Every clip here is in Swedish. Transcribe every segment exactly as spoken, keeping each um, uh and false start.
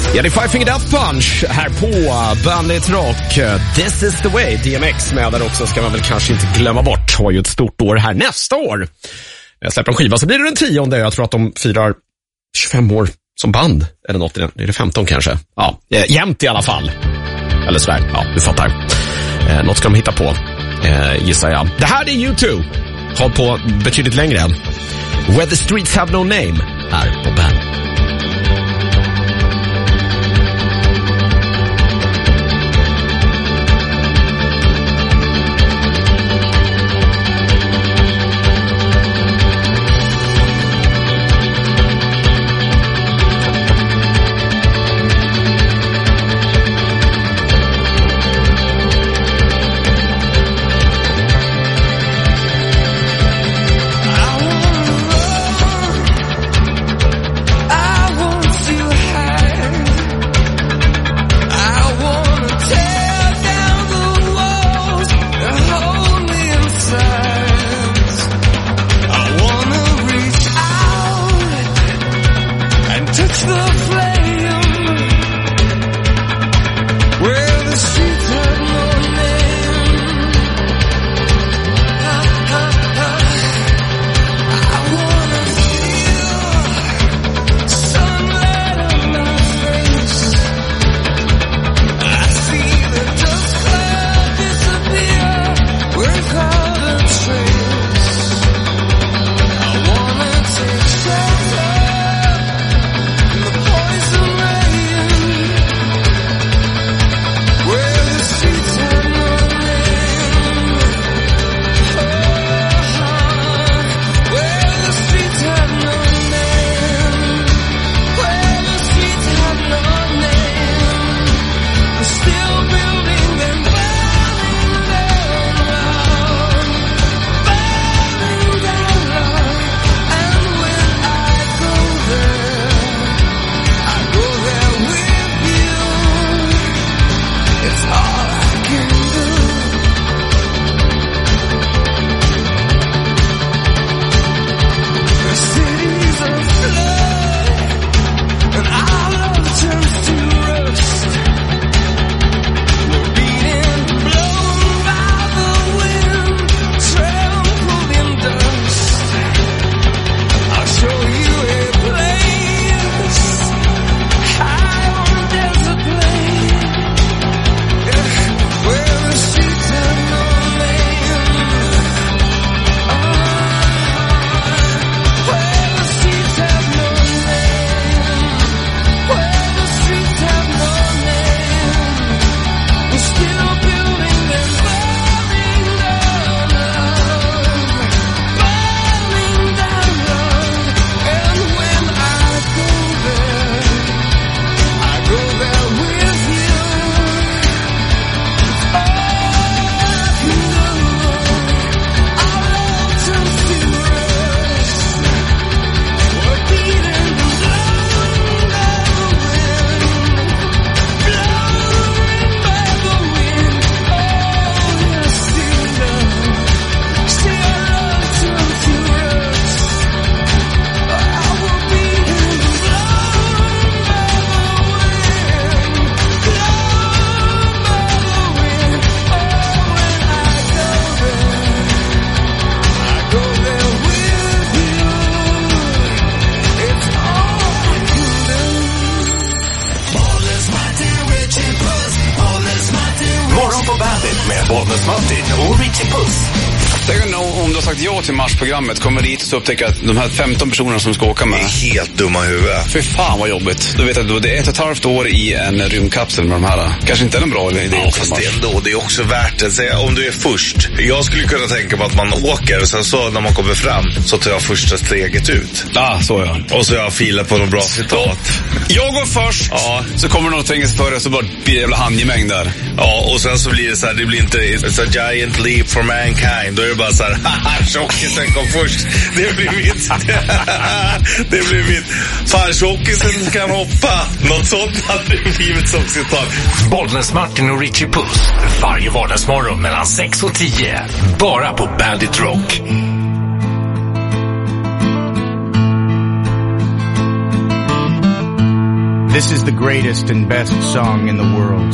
Ja, det är Five Finger Death Punch här på Bandit Rock. This is the way. D M X med där också, ska man väl kanske inte glömma bort. Har ju ett stort år här nästa år. Jag släpper en skiva så blir det den tionde. Jag tror att de firar tjugofem år som band. Eller något i den. Är det femton kanske? Ja, jämnt i alla fall. Eller sådär. Ja, du fattar. Eh, något ska de hitta på, eh, gissar jag. Det här är U två. Håll på betydligt längre än Where the Streets Have No Name här på Bandit. Till Mars-programmet kommer dit och så upptäcker att de här femton personerna som ska åka med är helt dumma huvudet. För fan vad jobbigt. Du vet att det är ett och ett halvt år i en rymdkapsel med de här. Kanske inte är en bra idé. Ja, fast det är ändå, det är också värt det. Säga, om du är först. Jag skulle kunna tänka på att man åker och sen så när man kommer fram så tar jag första steget ut. Ja, ah, så ja. Och så jag filar på någon bra citat. Jag går först. Ja. Så kommer någon tränga sig före så bara blir det jävla handgemäng där. Ja, och sen så blir det så här, det blir inte it's a giant leap for mankind. Då är det bara så här, haha, tjockisen kom först. Det blir mitt. Det blir mitt. Fan, tjockisen kan hoppa. Något sånt hade blivit som citat. Bollnäs Martin och Richie Puss. Varje vardagsmorgon mellan sex och tio. Bara på Bandit Rock. This is the greatest and best song in the world.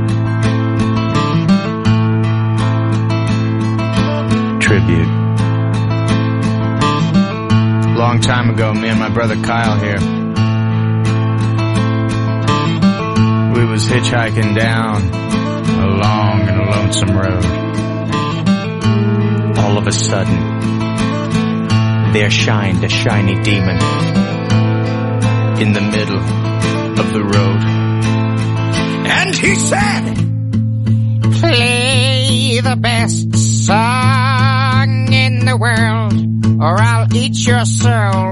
Tribute. Long time ago, me and my brother Kyle here, we was hitchhiking down a long and lonesome road. All of a sudden, there shined a shiny demon in the middle of the road. And he said, play the best song in the world, or I'll eat your soul.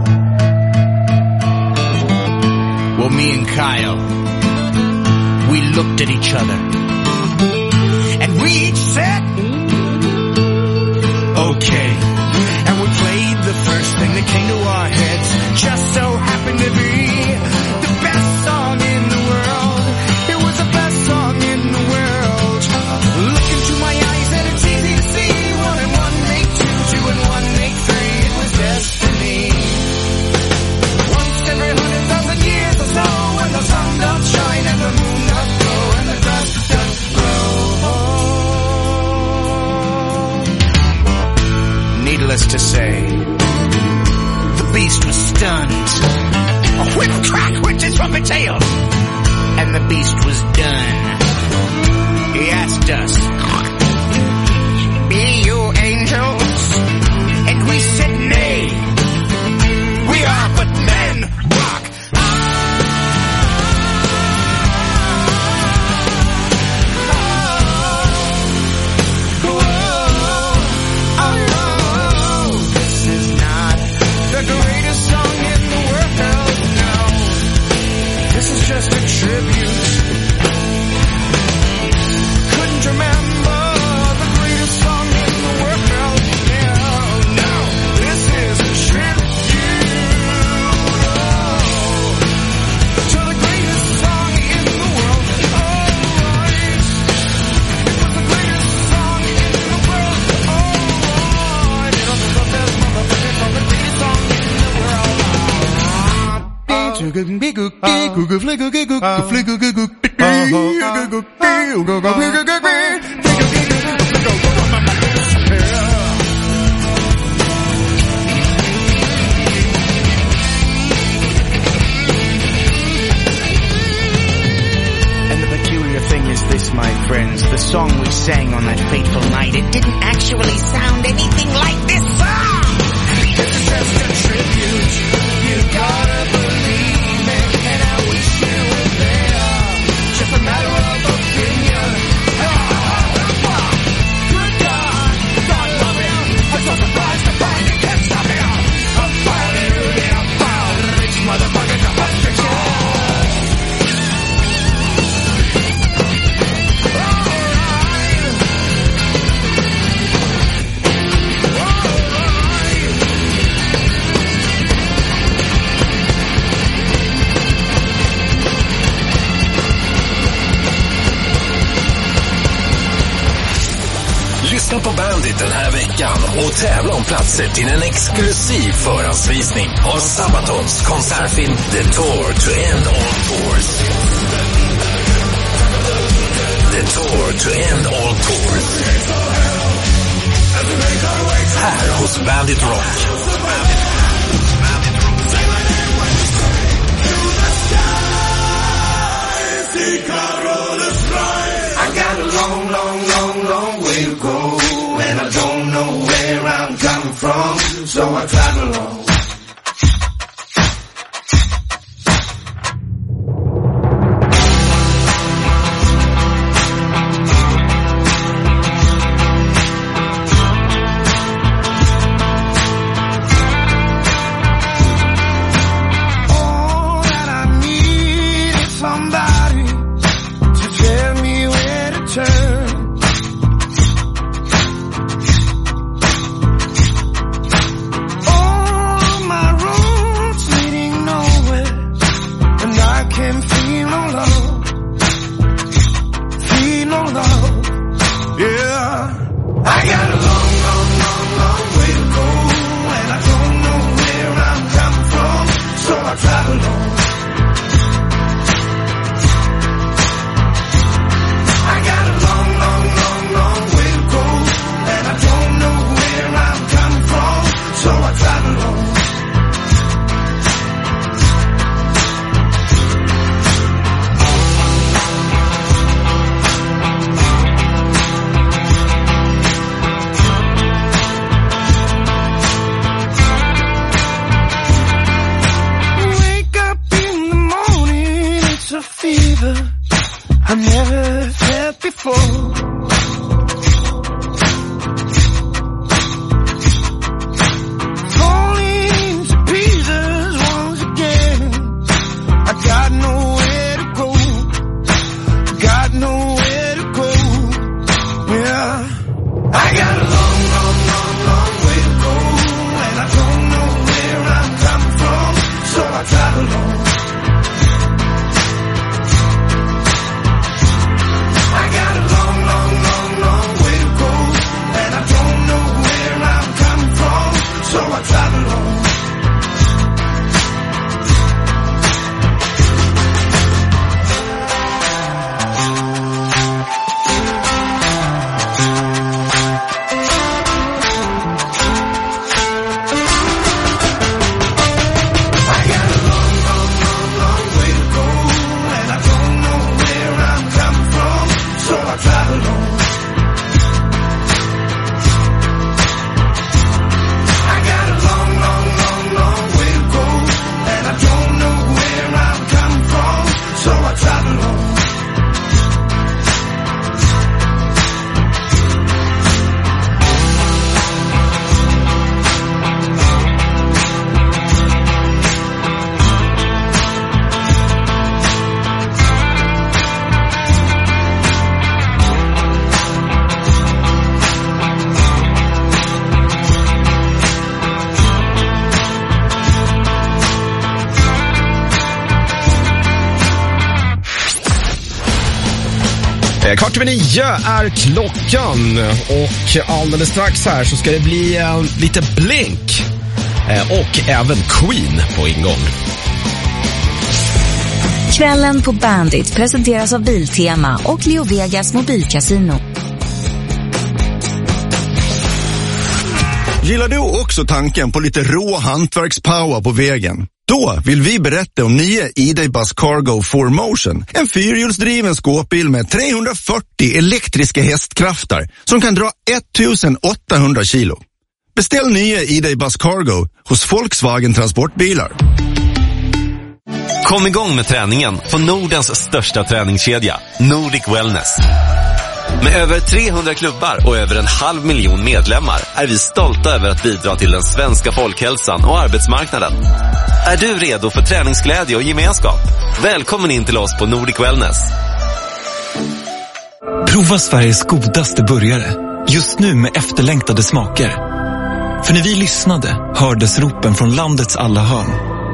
Well, me and Kyle, we looked at each other, and we each said, okay. And we played the first thing that came to our heads, just so happened to be the best song in the world. It was the best song in the world. Look into my eyes and it's easy to see. One and one make two, two and one make three. It was destiny. Once every hundred thousand years or so, when the sun doth shine and the moon doth glow and the dust doth grow. Needless to say, the beast was stunned. A whip crack went his trumpet tail, and the beast was done. He asked us, be you angels? And we said nay. We are but men. Rock. Just a tribute. Couldn't remember the greatest song in the world. No, no, this is a tribute to the greatest song in the world. Alright, it was the greatest song in the world. Alright, it was the best motherfucker from the greatest song in the world. And the peculiar thing is this, my friends, the song we sang on that fateful night, it didn't actually sound anything like this song. It's just a tribute. You gotta believe it, and I wish you were there. Just a matter of opinion. Good God, God love him. I'm so surprised to find you can't stop him. I'm finally really a foul rich motherfucker to perfection. Lyssna på Bandit den här veckan och tävla om platser till en exklusiv förhandsvisning av Sabatons konsertfilm The Tour to End All Tours. The Tour to End All Tours. Här hos Bandit Rock. I got a long, long, long, long way to go, and I don't know where I'm coming from, so I travel along. fever I've never felt before. Falling to pieces once again. I got nowhere to go. Got nowhere to go. Yeah. I got a long, long, long, long way to go. And I don't know where I'm coming from. So I travel on. I got a long, long, long, long way to go. And I don't know where I'm coming from. So I travel on. Kvart över nio är klockan och alldeles strax här så ska det bli eh, lite Blink eh, och även Queen på ingång. Kvällen på Bandit presenteras av Biltema och Leo Vegas mobilkasino. Gillar du också tanken på lite rå hantverkspower på vägen? Då vill vi berätta om nya E-Day Bus Cargo four motion. En fyrhjulsdriven skåpbil med trehundrafyrtio elektriska hästkrafter som kan dra ettusenåttahundra kilo. Beställ nya E-Day Bus Cargo hos Volkswagen Transportbilar. Kom igång med träningen på Nordens största träningskedja, Nordic Wellness. Med över trehundra klubbar och över en halv miljon medlemmar är vi stolta över att bidra till den svenska folkhälsan och arbetsmarknaden. Är du redo för träningsglädje och gemenskap? Välkommen in till oss på Nordic Wellness. Prova Sveriges godaste burgare. Just nu med efterlängtade smaker. För när vi lyssnade hördes ropen från landets alla hörn.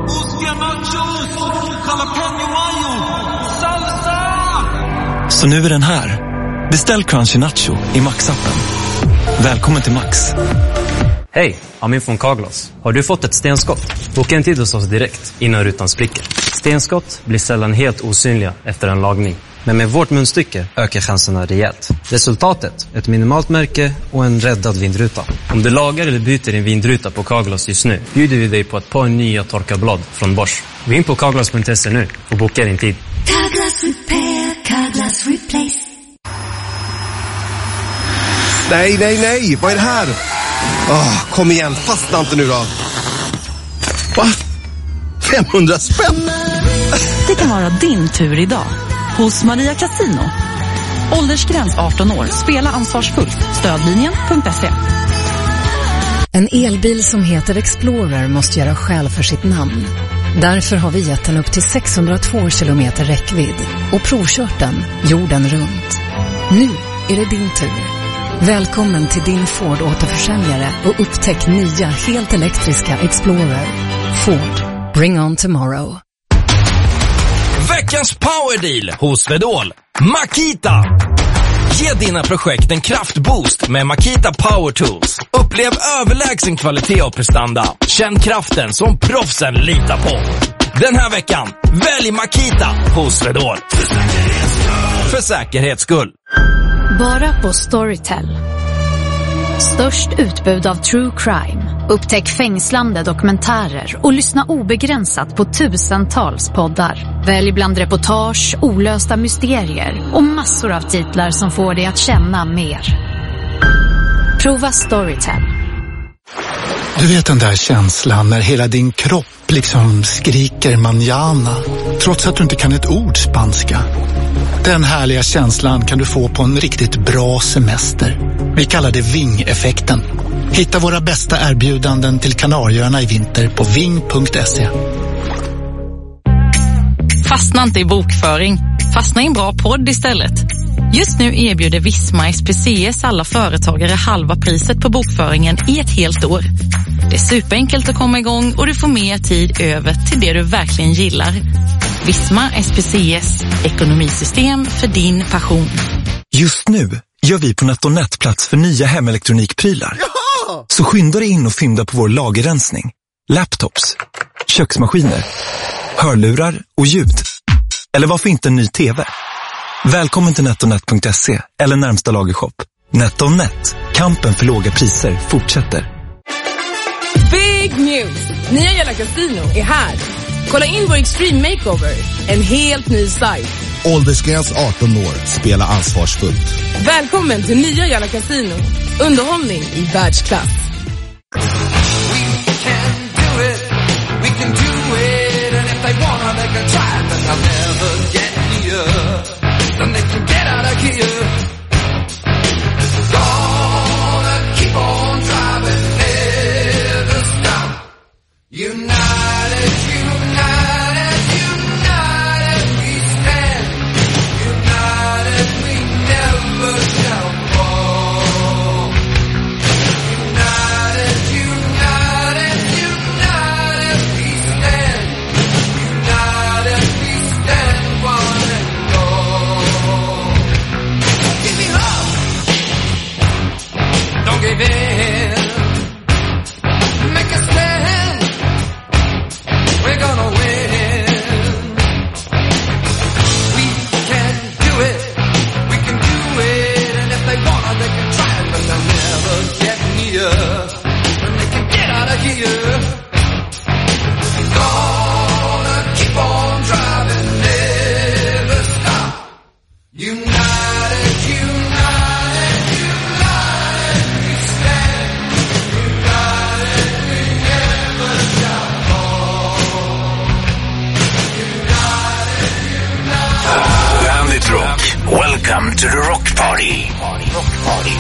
Så nu är den här. Beställ Crunchy Nacho i Max-appen. Välkommen till Max. Hej, Amin från Carglass. Har du fått ett stenskott? Boka en tid hos oss direkt innan rutan spricker. Stenskott blir sällan helt osynliga efter en lagning. Men med vårt munstycke ökar chanserna rejält. Resultatet, ett minimalt märke och en räddad vindruta. Om du lagar eller byter din vindruta på Carglass just nu bjuder vi dig på ett par nya torkarblad från Bosch. Gå in på carglass punkt se nu och boka din tid. Carglass Repair, Carglass Replace. Nej, nej, nej. Vad är det här? Oh, kom igen, fastna inte nu då. Va? femhundra spänn? Det kan vara din tur idag. Hos Maria Casino. Åldersgräns arton år. Spela ansvarsfullt. Stödlinjen punkt se. En elbil som heter Explorer måste göra skäl för sitt namn. Därför har vi gett den upp till sexhundratvå kilometer räckvidd och provkört den jorden runt. Nu är det din tur. Välkommen till din Ford återförsäljare och upptäck nya helt elektriska Explorer. Ford, bring on tomorrow. Veckans powerdeal hos Vedol. Makita. Ge dina projekt en kraftboost med Makita Power Tools. Upplev överlägsen kvalitet och prestanda. Känn kraften som proffsen litar på. Den här veckan, välj Makita hos Vedol. För säkerhets skull. Bara på Storytel. Störst utbud av true crime. Upptäck fängslande dokumentärer och lyssna obegränsat på tusentals poddar. Välj bland reportage, olösta mysterier och massor av titlar som får dig att känna mer. Prova Storytel. Du vet den där känslan när hela din kropp liksom skriker manjana. trots att du inte kan ett ord spanska. Den härliga känslan kan du få på en riktigt bra semester. Vi kallar det Ving-effekten. Hitta våra bästa erbjudanden till Kanarieöarna i vinter på ving punkt se. Fastna inte i bokföring. Fastna i en bra podd istället. Just nu erbjuder Visma S P C S alla företagare halva priset på bokföringen i ett helt år. Det är superenkelt att komma igång och du får mer tid över till det du verkligen gillar. Visma S P C S, ekonomisystem för din passion. Just nu gör vi på NetOnNet plats för nya hemelektronikprylar. Jaha! Så skynda dig in och fynda på vår lagerrensning. Laptops, köksmaskiner, hörlurar och ljud. Eller varför inte en ny tv? Välkommen till NetOnNet punkt se eller närmsta lagershop. NetOnNet, kampen för låga priser fortsätter. Big news! Nya Jalla Casino är här. Kolla in vår Extreme Makeover, en helt ny sajt. Åldersgräns arton år, spela ansvarsfullt. Välkommen till nya Jalla Casino. Underhållning i världsklass. United, united, united we stand. United we never shall fall. United, united, united we stand. United we stand one and all. Give me love. Don't give in. Make a stand. We're gonna win. We can do it. We can do it. And if they wanna, they can try it, but they'll never get near. And they can get out of here. Gonna keep on driving, never stop. United, united, united we stand. United we never shall fall. Bandit Rock. Welcome to the Rock Party. Rock Party.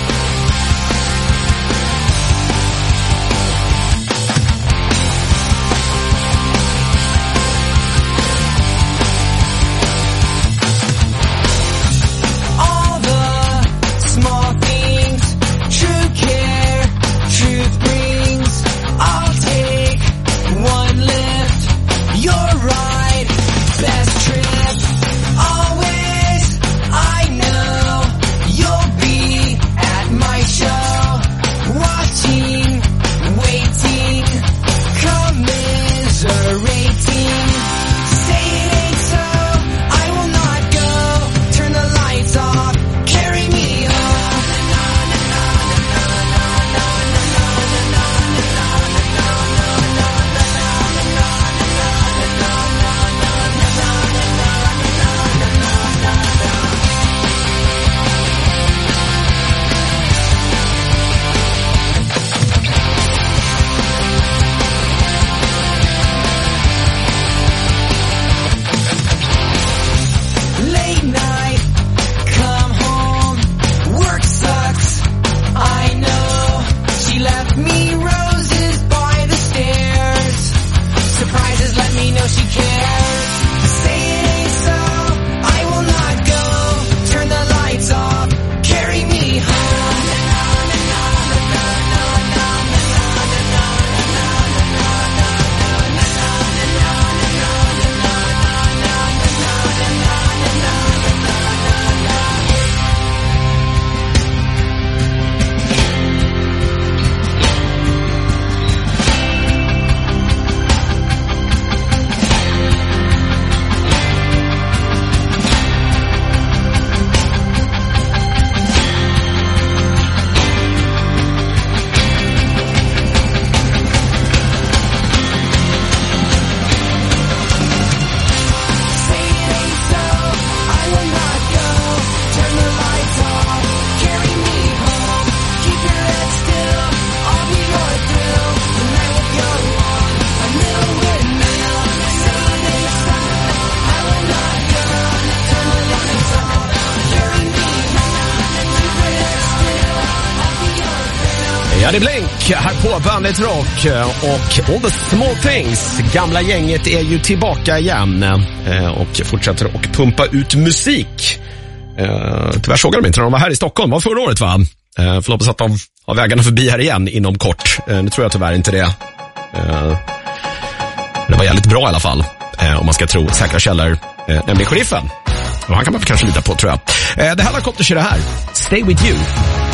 All the small things, true care, truth brings. I'll take one lift, you're right, best trip. Always, I know you'll be Ja, det är Blink här på Bandit Rock och All the Small Things. Gamla gänget är ju tillbaka igen och fortsätter att pumpa ut musik. Tyvärr såg de inte när de var här i Stockholm. Det var förra året, va? Får hoppas att de har vägarna förbi här igen inom kort. Nu tror jag tyvärr inte det. Det var jävligt bra i alla fall, om man ska tro säkra källor, nämligen sheriffen. Och han kan man kanske lita på, tror jag. Det här har kommit till det här. Stay with you.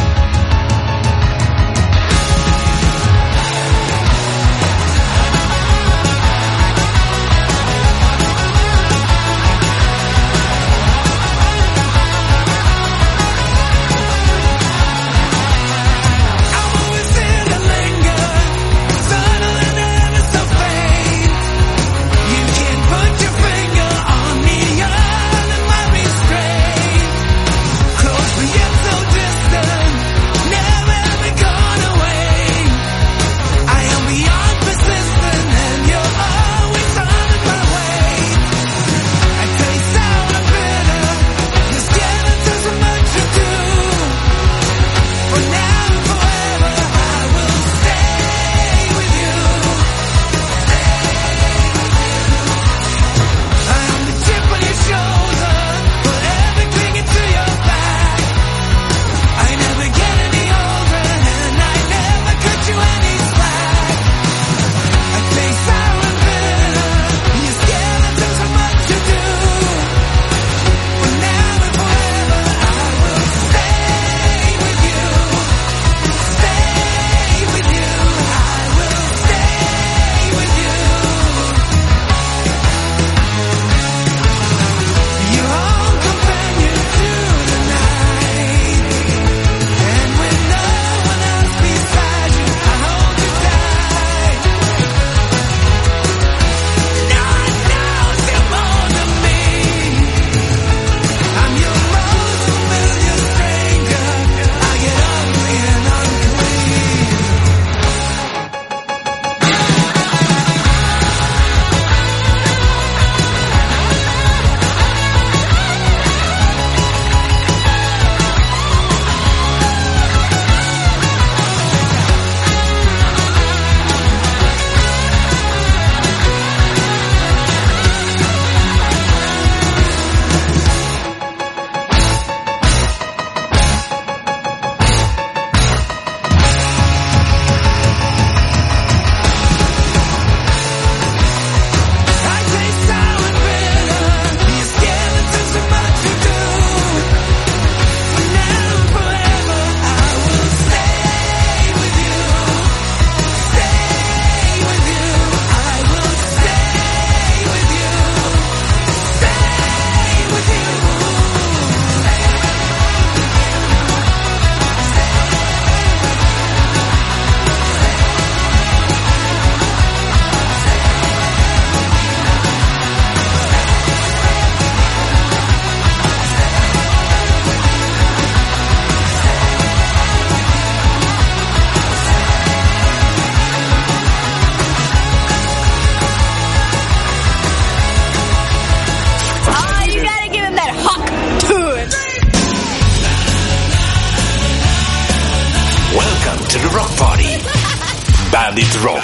Bandit Rock.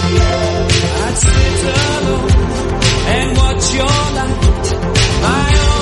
And watch your light, my own.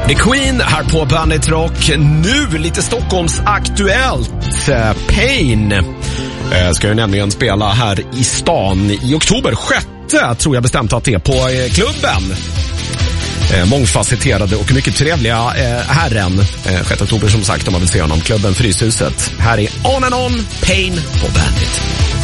The Queen här på Bandit Rock. Nu lite Stockholms aktuellt. Pain eh, ska ju nämligen spela här i stan i oktober. Sjätte tror jag bestämt att det är på eh, klubben. Eh, mångfacetterade och mycket trevliga eh, herren. Eh, sjätte oktober som sagt om man vill se honom. Klubben Fryshuset. Här är On and On, Pain på Bandit.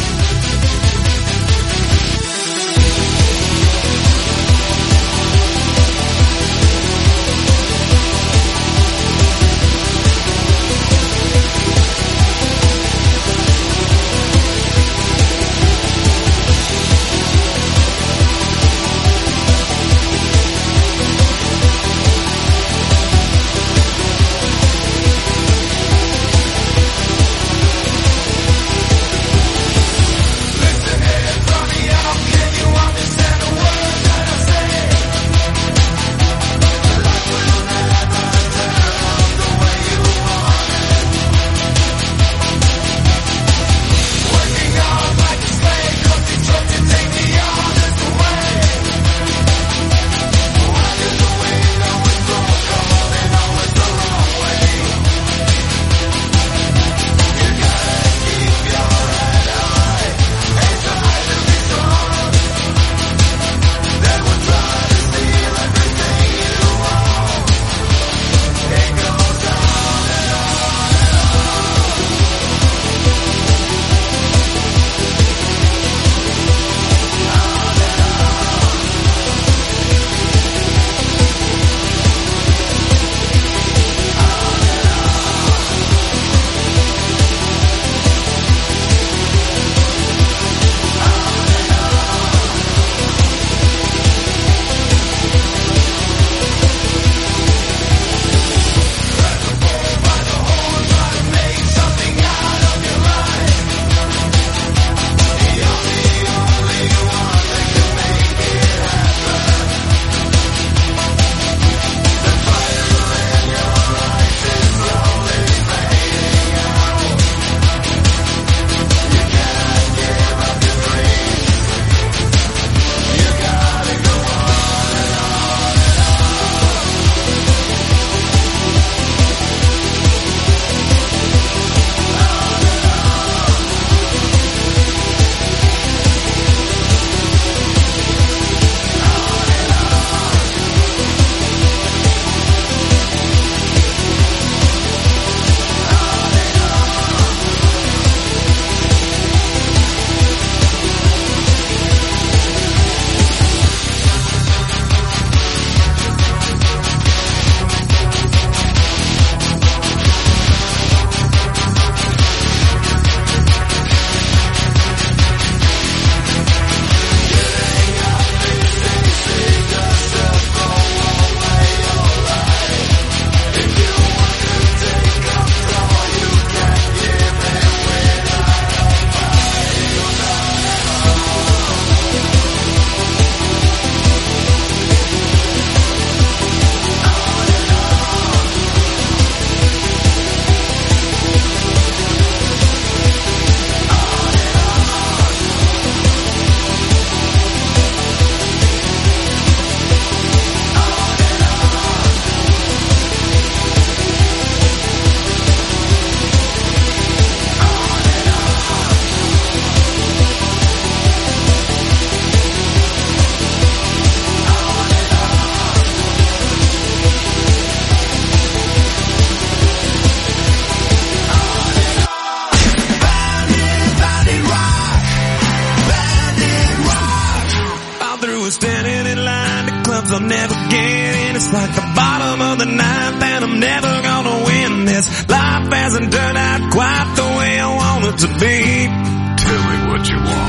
I'll never get in. It's like the bottom of the ninth and I'm never gonna win this. Life hasn't turned out quite the way I want it to be. Tell me what you want.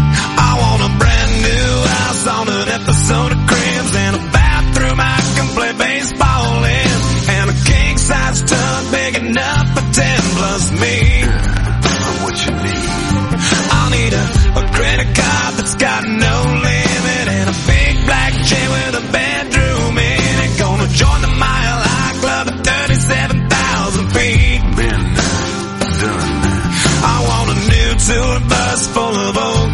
I want a brand new house on an episode of Cribs and a bathroom I can play baseball in. And a king-size tub big enough for ten plus me. Yeah, what you need? I'll need a, a credit card that's got no limit and a big black chair with a bedroom in it. Gonna join the Mile High Club at thirty-seven thousand feet. Been done. I want a new tour bus full of old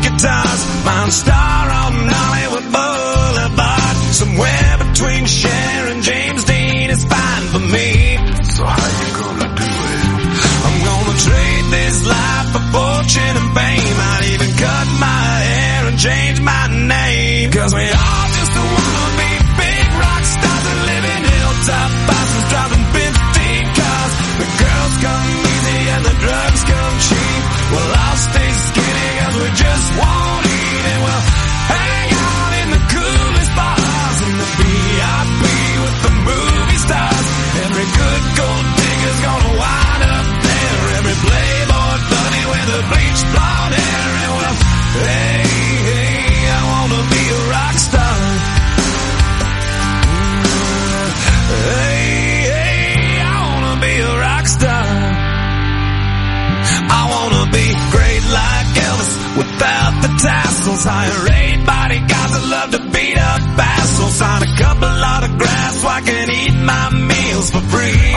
hire eight bodyguards that love to beat up assholes. Sign a couple autographs so I can eat my meals for free.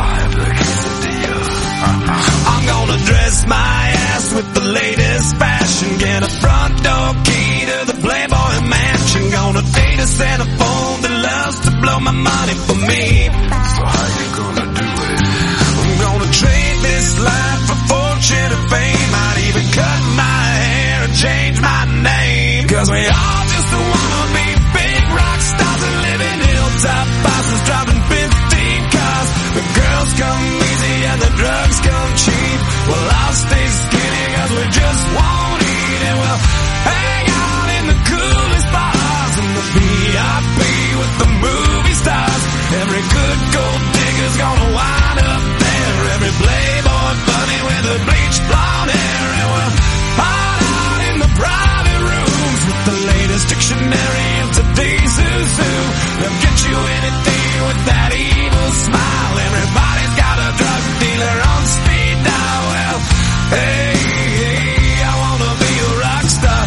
I'm gonna dress my ass with the latest fashion. Get a front door key to the Playboy Mansion. Gonna date a Santa phone that loves to blow my money for me. So how you gonna do it? I'm gonna trade this life for fortune and fame. I'd even cut my hair and change my name. Cause we all just wanna be big rock stars and live in hilltop bosses driving fifteen cars. The girls come easy and the drugs come cheap. Well, I'll stay skinny cause we just won't eat. And we'll hang out in the coolest bars in the V I P with the movie stars. Every good gold digger's gonna wind up there. Every playboy bunny with the bleached blonde hair. And we'll hide out in the private rooms with the latest dictionary of today's who's who. They'll get you anything with that evil smile. Everybody's got a drug dealer on speed dial. Well, hey, hey, I wanna be a rock star.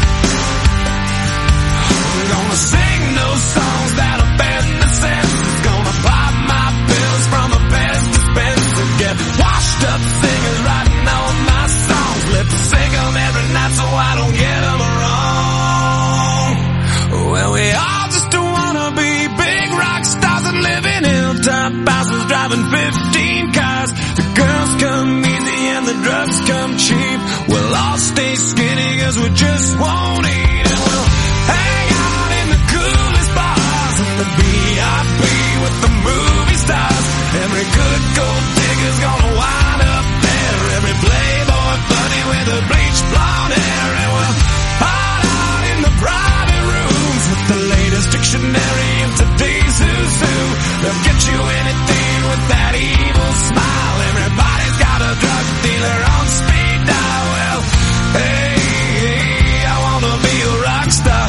I'm gonna sing those songs that offend the senses. Gonna pop my pills from a best dispenser. Get washed up singers writing all my songs. Lip sync them every night so I don't get them wrong. Well, we all just wanna be big rock stars and live in hilltop houses driving fifteen cars. The girls come easy and the drugs come cheap. We'll all stay skinny cause we just won't eat. And we'll hang out in the coolest bars in the V I P with the movie stars. Every good gold digger's gonna wind up there. Every playboy bunny with a bleached blonde hair. And we'll hide out in the private rooms with the latest dictionary of today's who's who. They'll get you anything with that evil smile. Everybody's got a drug dealer on speed dial. Well, hey, hey, I wanna be a rock star.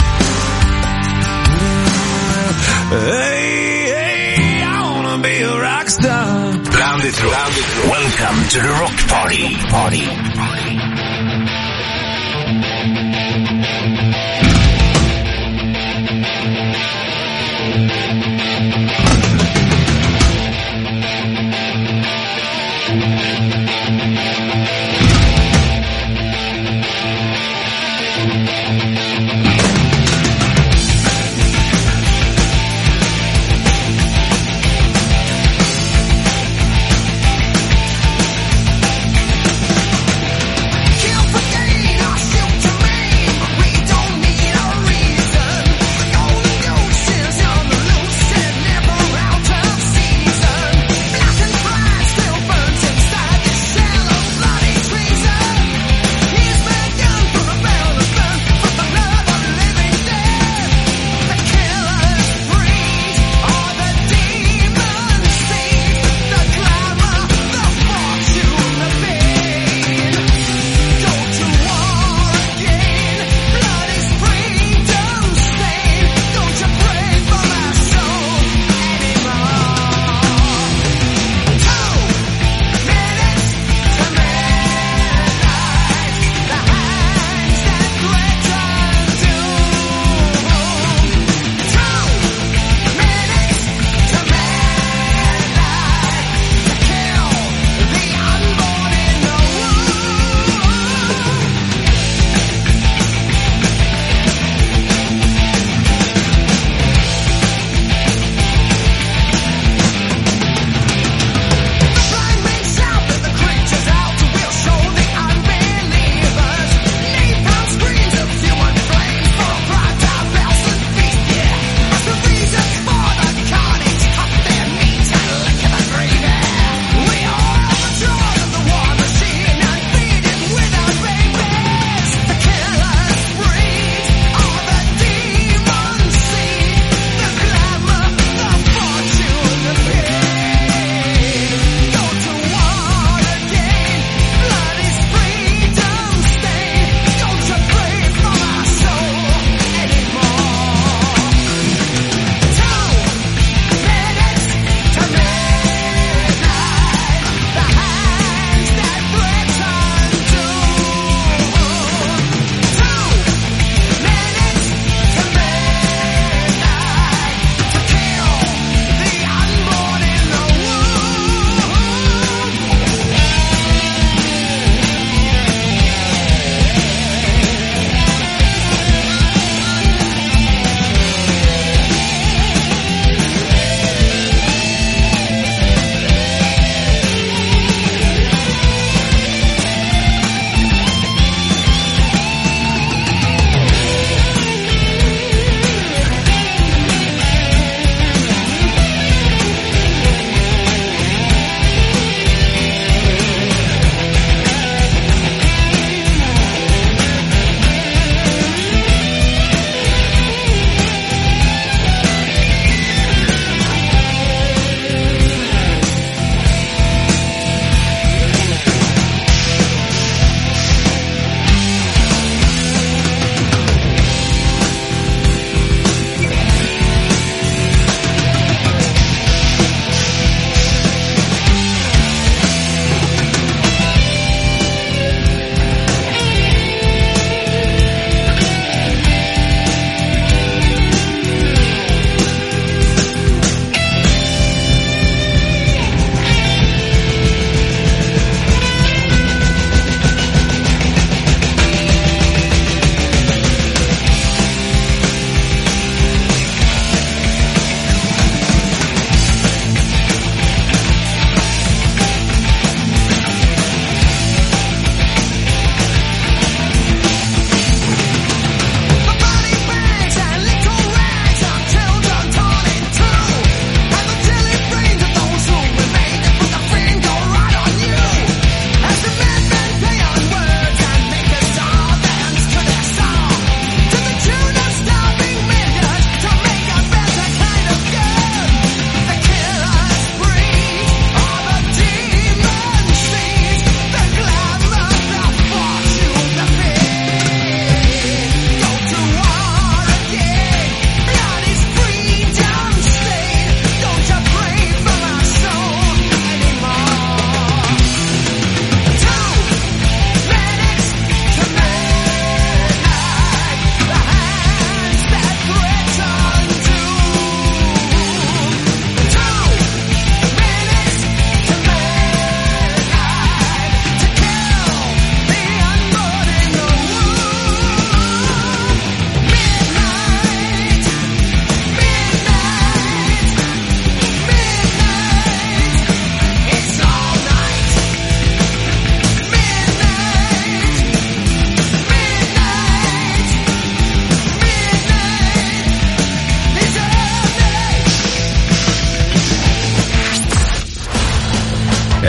Hey, hey, I wanna be a rock star. Bandit Rock. Welcome to the rock party. Party.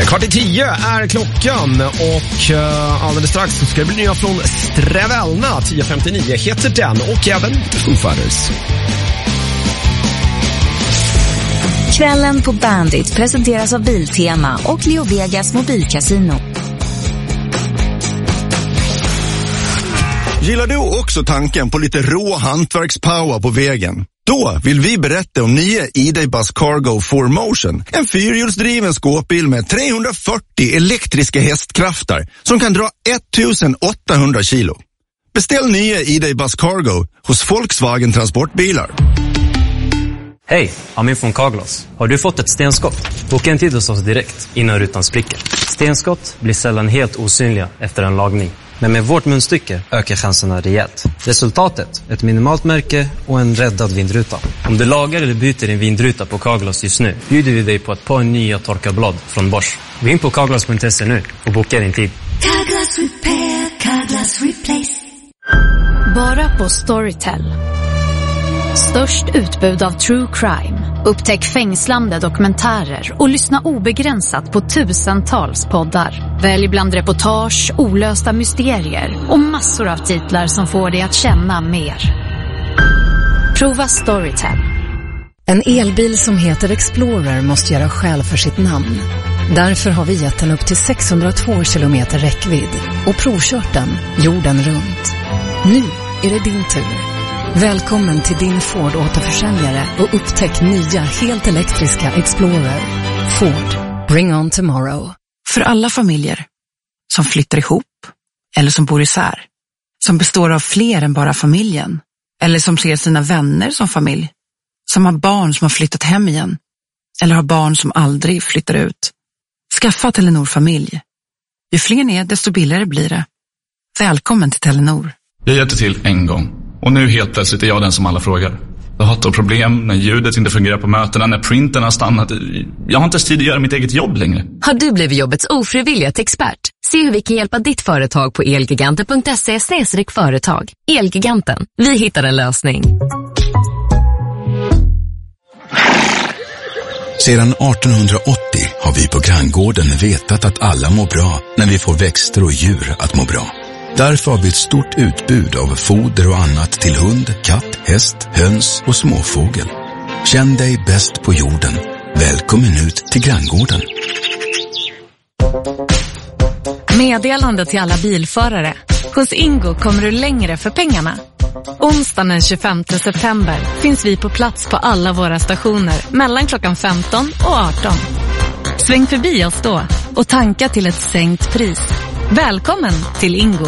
Kvart i tio är klockan och uh, alldeles strax ska det bli nya från Stravelna. tio femtionio heter den och även The Foo Fighters. Kvällen på Bandit presenteras av Biltema och Leo Vegas mobilkasino. Gillar du också tanken på lite rå hantverkspower på vägen? Då vill vi berätta om nya E-Day-Bus Cargo four motion. En fyrhjulsdriven skåpbil med trehundrafyrtio elektriska hästkrafter som kan dra ettusenåttahundra kilo. Beställ nya E-Day-Bus Cargo hos Volkswagen Transportbilar. Hej, Amin från Carglass. Har du fått ett stenskott? Boka en tid hos oss direkt innan rutan spricker. Stenskott blir sällan helt osynliga efter en lagning. Men med vårt munstycke ökar chanserna rejält. Resultatet, ett minimalt märke och en räddad vindruta. Om du lagar eller byter din vindruta på Carglass just nu bjuder vi dig på ett par nya torkarblad från Bosch. Gå in på carglass punkt se nu och boka din tid. Carglass Repair, Carglass Replace. Bara på Storytel. Störst utbud av true crime. Upptäck fängslande dokumentärer och lyssna obegränsat på tusentals poddar. Välj bland reportage, olösta mysterier och massor av titlar som får dig att känna mer. Prova Storytel. En elbil som heter Explorer måste göra skäl för sitt namn. Därför har vi gett den upp till sexhundratvå kilometer räckvidd och provkört den jorden runt. Nu är det din tur. Välkommen till din Ford återförsäljare och upptäck nya helt elektriska Explorer. Ford, bring on tomorrow. För alla familjer som flyttar ihop eller som bor isär, som består av fler än bara familjen, eller som ser sina vänner som familj, som har barn som har flyttat hem igen eller har barn som aldrig flyttar ut. Skaffa Telenor familj. Ju fler ni är, desto billigare blir det. Välkommen till Telenor. Jag hjälpte till en gång. Och nu helt plötsligt är jag den som alla frågar. Jag har haft problem när ljudet inte fungerar på mötena, när printen har stannat. Jag har inte tid att göra mitt eget jobb längre. Har du blivit jobbets ofrivilliga expert? Se hur vi kan hjälpa ditt företag på elgiganten punkt se snedstreck företag. Elgiganten, vi hittar en lösning. Sedan artonhundraåttio har vi på Granngården vetat att alla mår bra när vi får växter och djur att må bra. Därför har vi ett stort utbud av foder och annat till hund, katt, häst, höns och småfågel. Känn dig bäst på jorden. Välkommen ut till Granngården. Meddelande till alla bilförare. Hos Ingo kommer du längre för pengarna. Onsdagen den tjugofemte september finns vi på plats på alla våra stationer mellan klockan femton och arton. Sväng förbi oss då och tanka till ett sänkt pris. Välkommen till Ingo.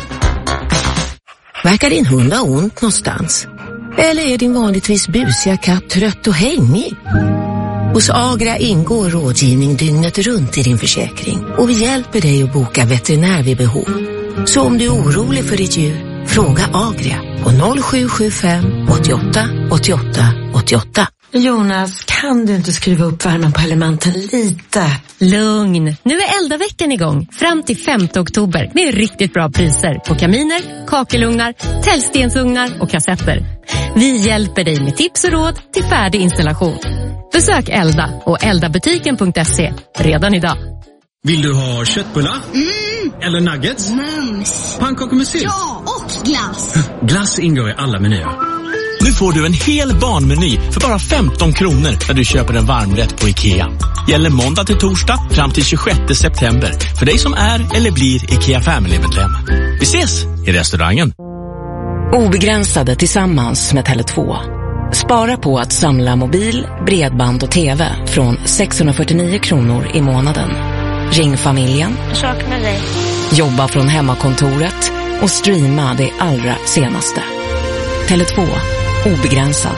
Verkar din hund ha ont någonstans? Eller är din vanligtvis busiga katt trött och hängig? Hos Agra ingår rådgivning dygnet runt i din försäkring. Och vi hjälper dig att boka veterinär vid behov. Så om du är orolig för ditt djur, fråga Agria på noll sju sju fem åttioåtta åttioåtta åttioåtta. Jonas, kan du inte skruva upp värmen på elementen lite? Lugn, nu är Eldaveckan igång fram till femte oktober med riktigt bra priser på kaminer, kakelugnar, tällstensugnar och kassetter. Vi hjälper dig med tips och råd till färdig installation. Besök Elda och eldabutiken punkt se redan idag. Vill du ha köttbullar? Mm. Eller nuggets? Mums. Pannkakor med sylt? Ja, och glass. Glass ingår i alla menyer. Nu får du en hel barnmeny för bara femton kronor när du köper en varmrätt på IKEA. Gäller måndag till torsdag fram till tjugosjätte september för dig som är eller blir IKEA Family-medlem. Vi ses i restaurangen. Obegränsade tillsammans med Tele två. Spara på att samla mobil, bredband och tv från sexhundrafyrtionio kronor i månaden. Ring familjen. Jag saknar dig. Jobba från hemmakontoret och streama det allra senaste. Tele två. Obegränsad.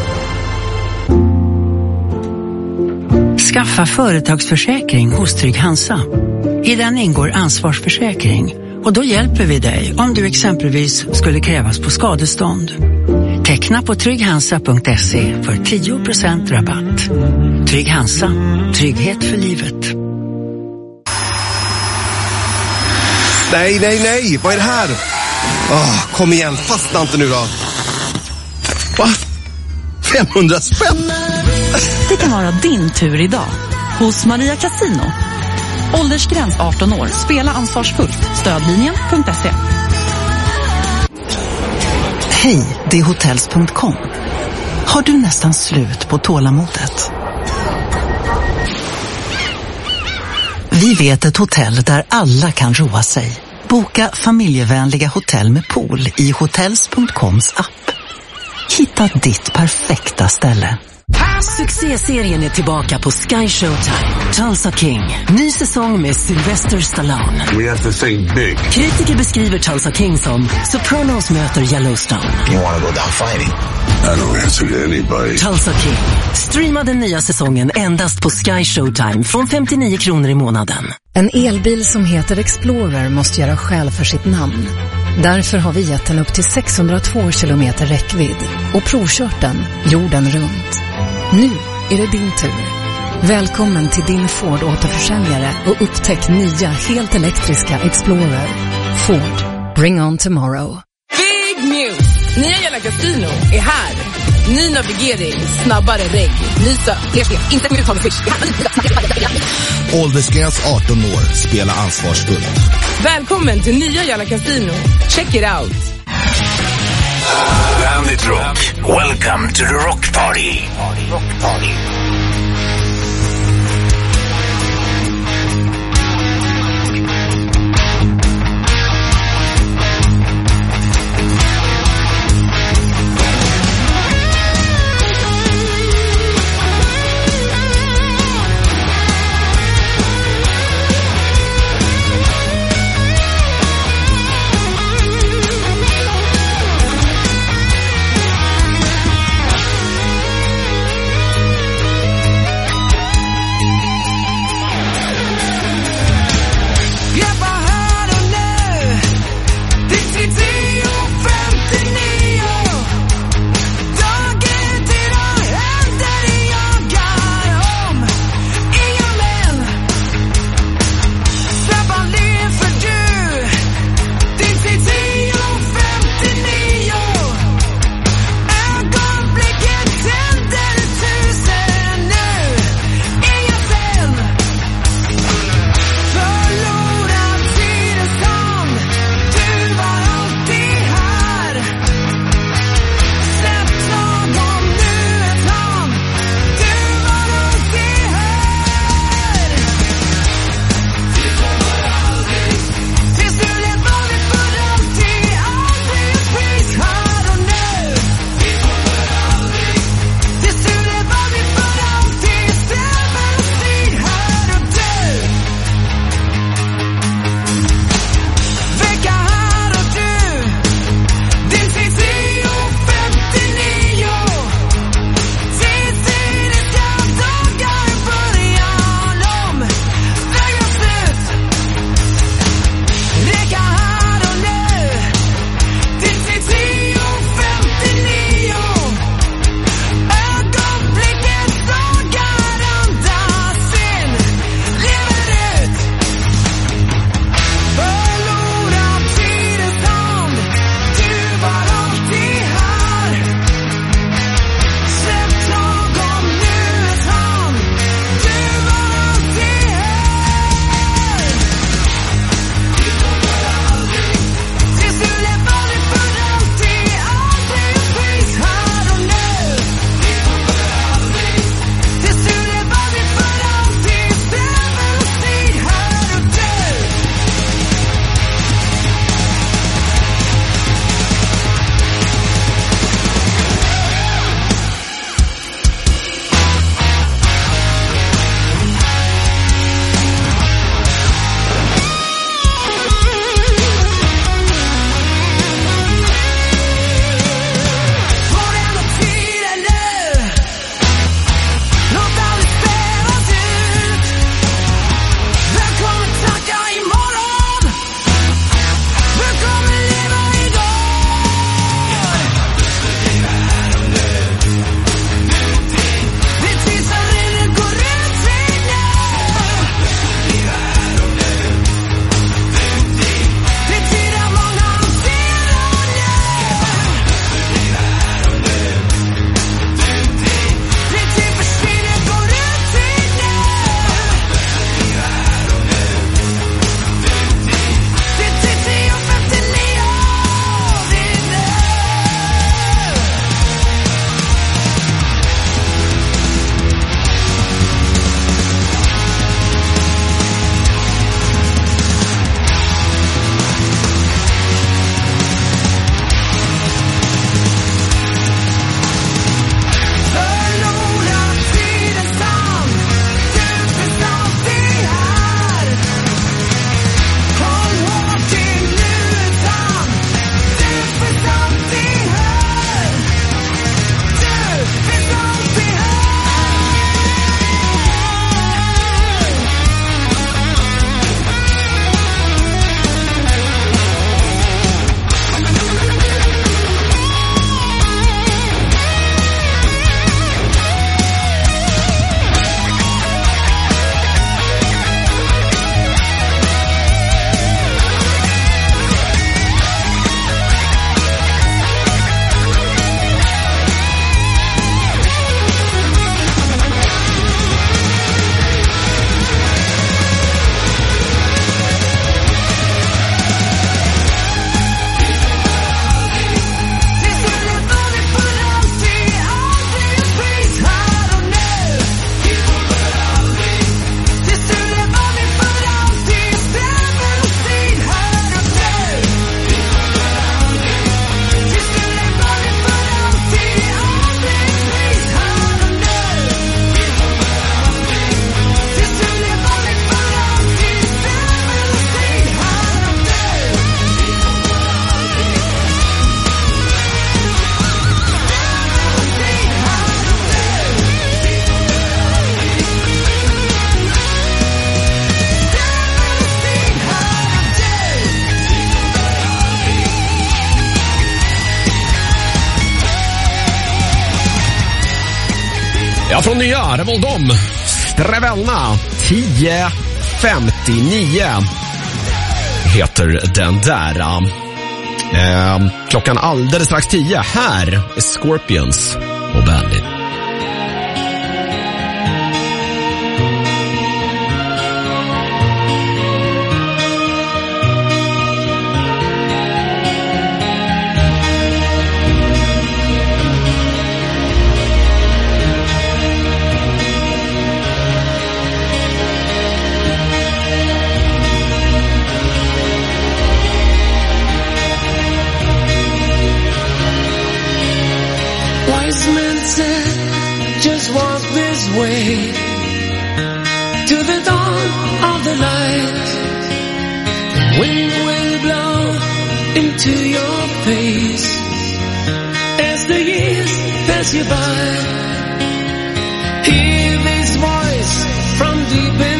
Skaffa företagsförsäkring hos Trygg Hansa. I den ingår ansvarsförsäkring och då hjälper vi dig om du exempelvis skulle krävas på skadestånd. Teckna på trygg hansa punkt se för tio procent rabatt. Trygg Hansa. Trygghet för livet. Nej, nej, nej. Vad är det här? Oh, kom igen, fastna inte nu då. Va? femhundra spänn? Det kan vara din tur idag hos Maria Casino. Åldersgräns arton år. Spela ansvarsfullt. Stödlinjen punkt se. Hej, det är hotels punkt com. Har du nästan slut på tålamodet? Vi vet ett hotell där alla kan roa sig. Boka familjevänliga hotell med pool i hotels punkt coms app. Hitta ditt perfekta ställe. Succéserien är tillbaka på Sky Showtime. Tulsa King. Ny säsong med Sylvester Stallone. We have to think big. Kritiker beskriver Tulsa King som Sopranos möter Yellowstone. You want to go down fighting? I don't answer to anybody. Tulsa King. Streama den nya säsongen endast på Sky Showtime från femtionio kronor i månaden. En elbil som heter Explorer måste göra skäl för sitt namn. Därför har vi gett den upp till sexhundratvå kilometer räckvidd och provkört den jorden runt. Nu är det din tur. Välkommen till din Ford återförsäljare och upptäck nya helt elektriska Explorer. Ford, bring on tomorrow. Big news! Nya Jalla Casino är här. Ny navigering, snabbare regg, ny sök, fler spel, inte med uttag switch. Åldersgräns arton år, spela ansvarsfullt. Välkommen till nya Jalla Casino. Check it out. Bandit Rock. Welcome to the Rock Party. Rock Party. Ja, från nya Revoldom Strevelna tio femtionio heter den där. Eh, klockan alldeles strax tio. Här är Scorpions och Bandit. Just walk this way to the dawn of the light. The wind will blow into your face as the years pass you by. Hear this voice from deep in